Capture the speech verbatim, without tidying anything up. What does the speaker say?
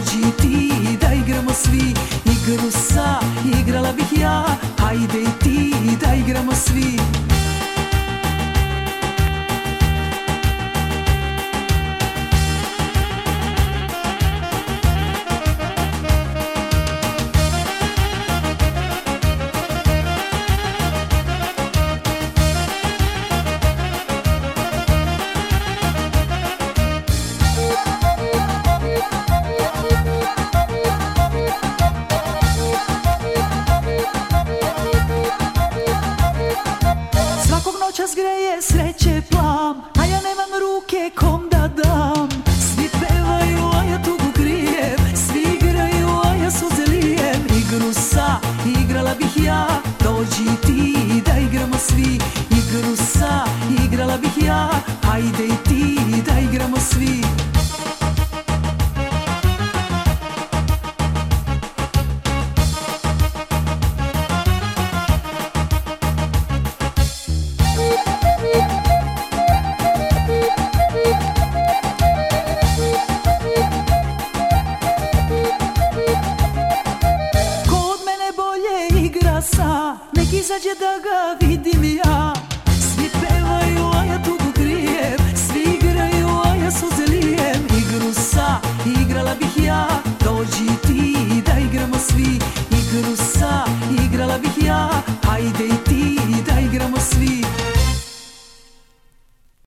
Dođi ti da igramo svi, igru sa igrala bih ja. Hajde i ti da igramo svi. Noćas greje sreće plam, a ja nemam ruke kom da dam. Svi pevaju, a ja tugu krijem, svi igraju, a ja suze lijem. Igru sa igrala bih ja, dođi ti da igramo svi. Igru sa igrala bih ja, hajde i ti da igramo svi. Nek izađe da ga vidim ja.